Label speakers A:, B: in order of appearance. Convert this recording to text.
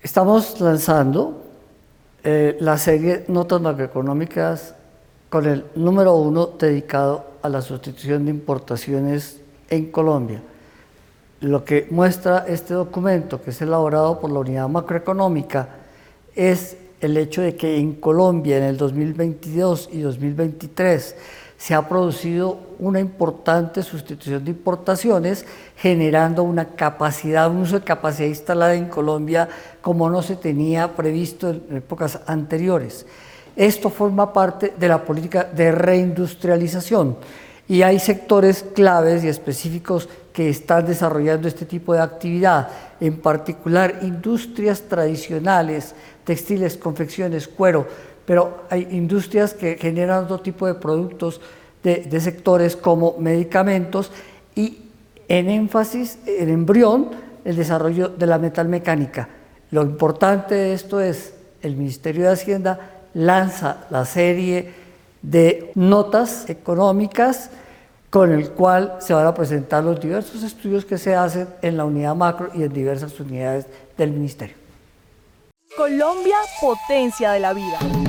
A: Estamos lanzando la serie Notas Macroeconómicas con el número 1 dedicado a la sustitución de importaciones en Colombia. Lo que muestra este documento, que es elaborado por la Unidad Macroeconómica, es el hecho de que en Colombia en el 2022 y 2023 se ha producido una importante sustitución de importaciones, generando una capacidad, un uso de capacidad instalada en Colombia como no se tenía previsto en épocas anteriores. Esto forma parte de la política de reindustrialización y hay sectores claves y específicos que están desarrollando este tipo de actividad, en particular industrias tradicionales, textiles, confecciones, cuero, pero hay industrias que generan otro tipo de productos de sectores como medicamentos y en énfasis, en embrión, el desarrollo de la metalmecánica. Lo importante de esto es, el Ministerio de Hacienda lanza la serie de notas económicas con el cual se van a presentar los diversos estudios que se hacen en la unidad macro y en diversas unidades del Ministerio.
B: Colombia, potencia de la vida.